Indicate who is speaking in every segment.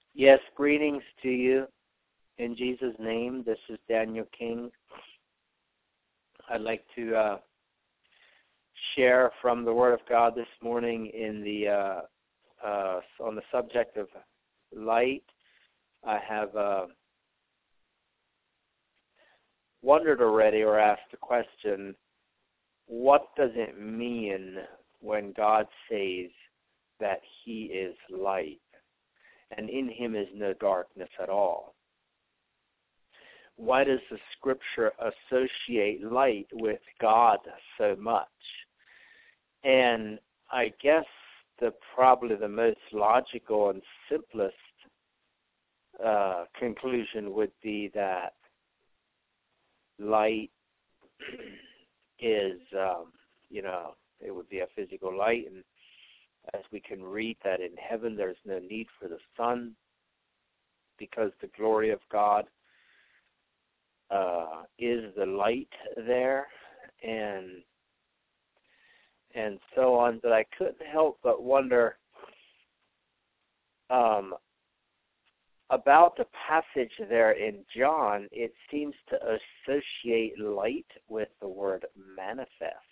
Speaker 1: Yes, greetings to you in Jesus' name. This is Daniel King. I'd like to share from the Word of God this morning in the on the subject of light. I have wondered already or asked the question, what does it mean when God says that He is light and in Him is no darkness at all? Why does the Scripture associate light with God so much? And I guess probably the most logical and simplest conclusion would be that light is, it would be a physical light. And as we can read that in heaven, there's no need for the sun because the glory of God is the light there, and so on. But I couldn't help but wonder about the passage there in John. It seems to associate light with the word manifest.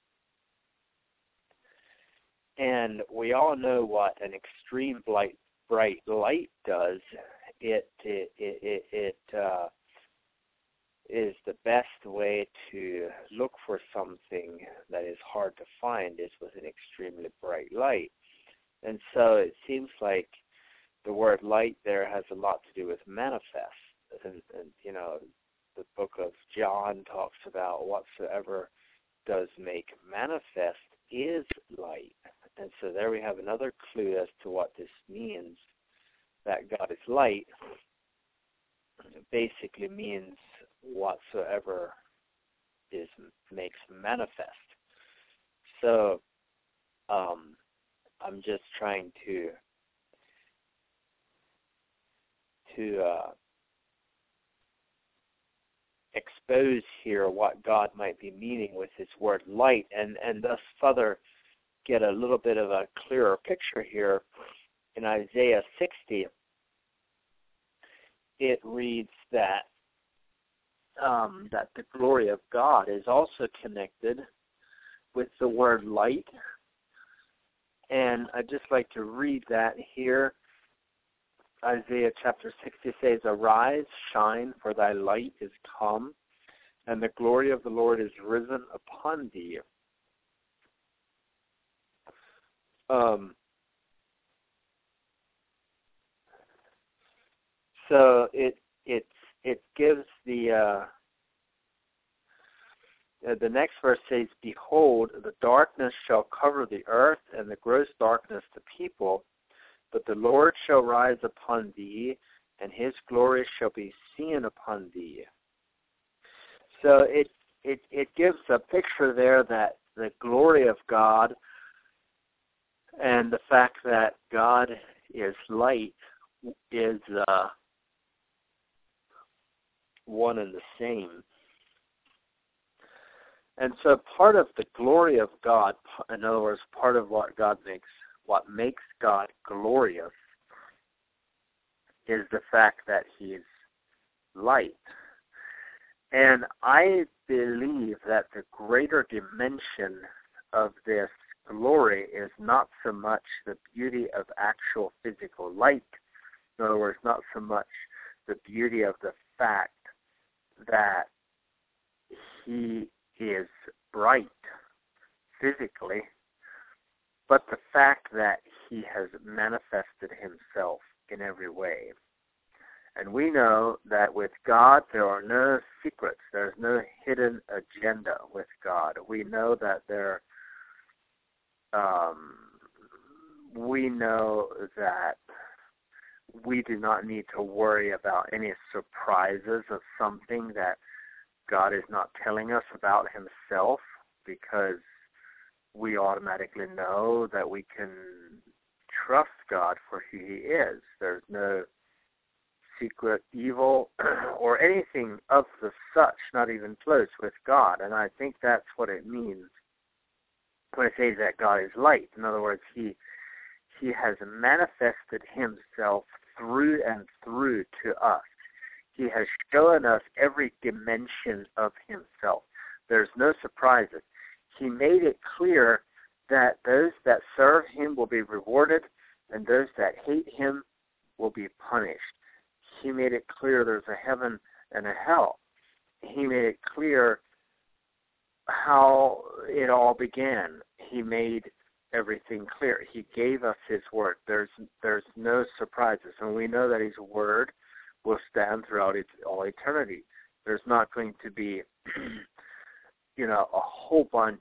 Speaker 1: And we all know what an extreme bright light does. It is the best way to look for something that is hard to find is with an extremely bright light. And so it seems like the word light there has a lot to do with manifest. And the book of John talks about whatsoever does make manifest is light. And so there we have another clue as to what this means, that God is light. It basically means whatsoever makes manifest. So I'm just trying to expose here what God might be meaning with his word light, and thus further get a little bit of a clearer picture here. In Isaiah 60, it reads that that the glory of God is also connected with the word light. And I'd just like to read that here. Isaiah chapter 60 says, "Arise, shine, for thy light is come, and the glory of the Lord is risen upon thee." So it gives the next verse says, "Behold, the darkness shall cover the earth, and the gross darkness the people. But the Lord shall rise upon thee, and his glory shall be seen upon thee." So it gives a picture there that the glory of God and the fact that God is light is one and the same. And so part of the glory of God, in other words, part of what makes God glorious is the fact that he is light. And I believe that the greater dimension of this glory is not so much the beauty of actual physical light. In other words, not so much the beauty of the fact that he is bright physically, but the fact that he has manifested himself in every way. And we know that with God there are no secrets. There's no hidden agenda with God. We know that we do not need to worry about any surprises of something that God is not telling us about himself, because we automatically know that we can trust God for who he is. There's no secret evil or anything of the such, not even close, with God. And I think that's what it means when it says that God is light. In other words, he has manifested himself through and through to us. He has shown us every dimension of himself. There's no surprises. He made it clear that those that serve him will be rewarded, and those that hate him will be punished. He made it clear there's a heaven and a hell. He made it clear how it all began. He made everything clear. He gave us his word. There's no surprises, and we know that his word will stand throughout all eternity. There's not going to be, a whole bunch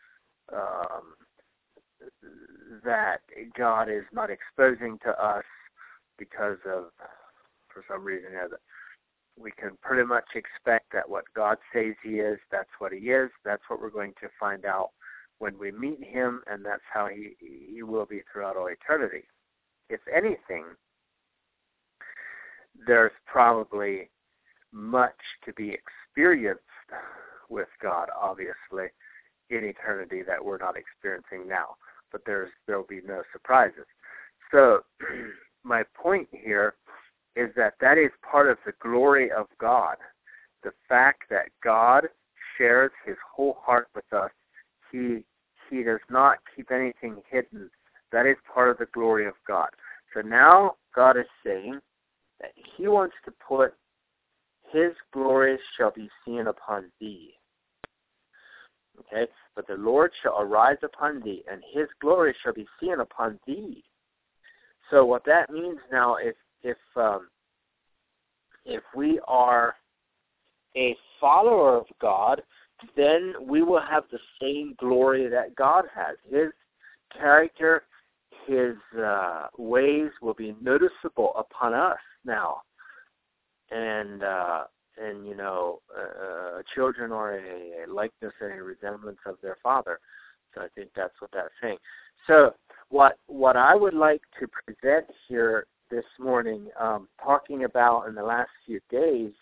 Speaker 1: that God is not exposing to us because of, for some reason, we can pretty much expect that what God says he is, that's what he is. That's what we're going to find out when we meet him, and that's how he will be throughout all eternity. If anything, there's probably much to be experienced with God, obviously, in eternity that we're not experiencing now. But there'll be no surprises. So my point here is that is part of the glory of God. The fact that God shares his whole heart with us. He does not keep anything hidden. That is part of the glory of God. So now God is saying that he wants to put his glory shall be seen upon thee. Okay? But the Lord shall arise upon thee, and his glory shall be seen upon thee. So what that means now, if we are a follower of God, then we will have the same glory that God has. His character, his ways will be noticeable upon us now. And children are a likeness and a resemblance of their father. So I think that's what that's saying. So what I would like to present here this morning, talking about in the last few days,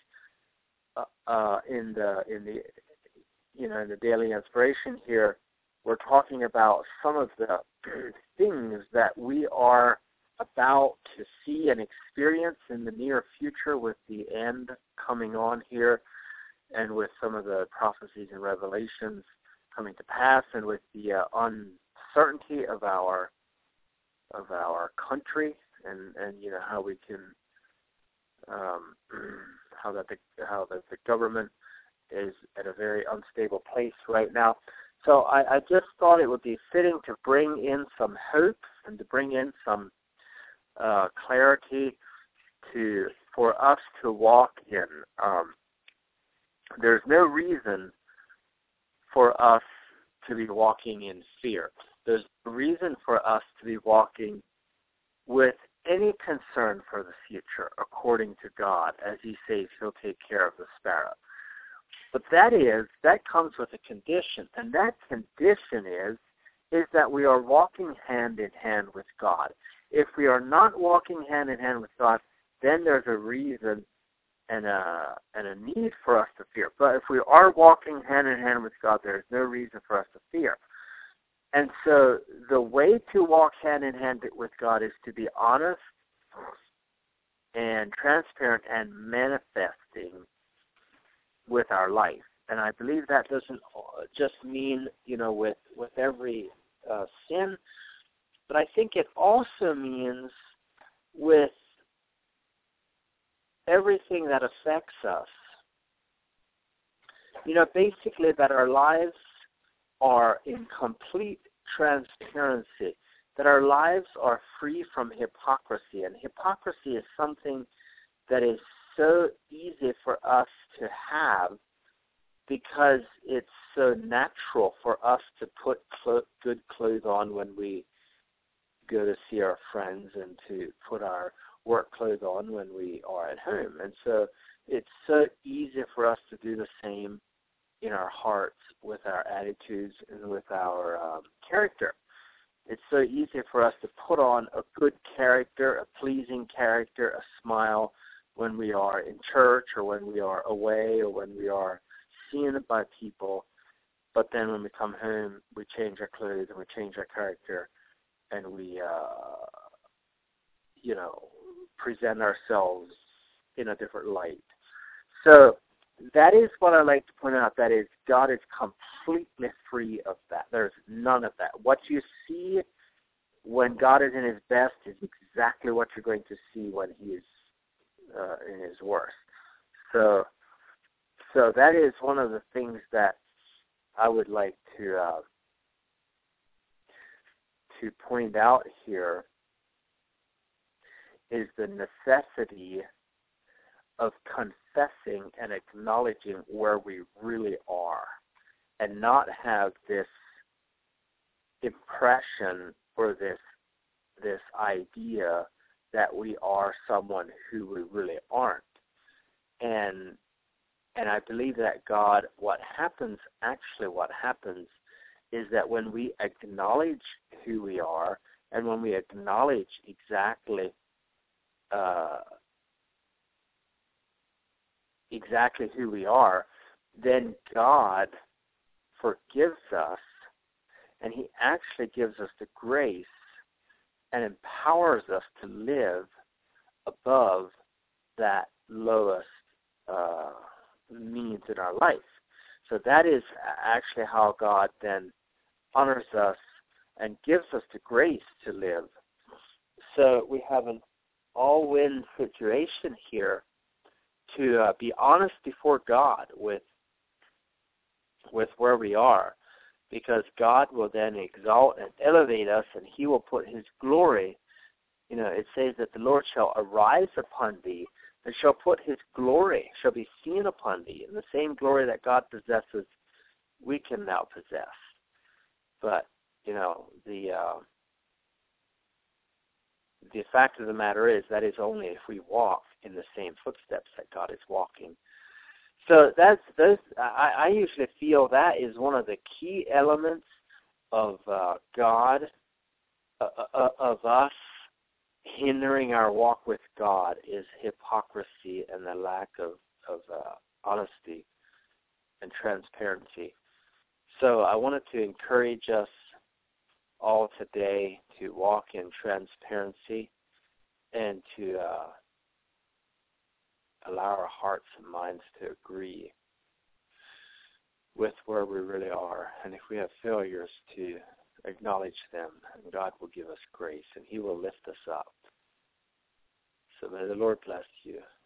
Speaker 1: in the daily inspiration here, we're talking about some of the things that we are about to see and experience in the near future with the end coming on here, and with some of the prophecies and revelations coming to pass, and with the uncertainty of our country, and how we can how the government is at a very unstable place right now. So I just thought it would be fitting to bring in some hope and to bring in some clarity for us to walk in. There's no reason for us to be walking in fear. There's no reason for us to be walking with any concern for the future, according to God. As he says, he'll take care of the sparrow. But that comes with a condition, and that condition is that we are walking hand in hand with God. If we are not walking hand in hand with God, then there's a reason and a need for us to fear. But if we are walking hand in hand with God, there's no reason for us to fear. And so the way to walk hand in hand with God is to be honest and transparent and manifesting with our life. And I believe that doesn't just mean, with every sin, but I think it also means with everything that affects us. Basically that our lives are in complete transparency, that our lives are free from hypocrisy. And hypocrisy is something that is so easy for us to have because it's so natural for us to put good clothes on when we go to see our friends, and to put our work clothes on when we are at home. And so it's so easy for us to do the same in our hearts, with our attitudes, and with our character. It's so easy for us to put on a good character, a pleasing character, a smile when we are in church, or when we are away, or when we are seen by people. But then when we come home, we change our clothes and we change our character, and we, present ourselves in a different light. So that is what I like to point out. That is, God is completely free of that. There's none of that. What you see when God is in his best is exactly what you're going to see when he is in his worst. So that is one of the things that I would like to point out here, is the necessity of confessing and acknowledging where we really are, and not have this impression or this idea that we are someone who we really aren't. And I believe that God, what happens is that when we acknowledge who we are, and when we acknowledge exactly who we are, then God forgives us, and he actually gives us the grace and empowers us to live above that lowest means in our life. So that is actually how God then honors us and gives us the grace to live. So we have an all-win situation here to be honest before God with where we are, because God will then exalt and elevate us, and he will put his glory. It says that the Lord shall arise upon thee, and shall put his glory, shall be seen upon thee. And the same glory that God possesses, we can now possess. But, the fact of the matter is that is only if we walk in the same footsteps that God is walking. So I usually feel that is one of the key elements of God, of us hindering our walk with God, is hypocrisy and the lack of honesty and transparency. So I wanted to encourage us all today to walk in transparency and to allow our hearts and minds to agree with where we really are. And if we have failures, to acknowledge them, and God will give us grace, and he will lift us up. So may the Lord bless you.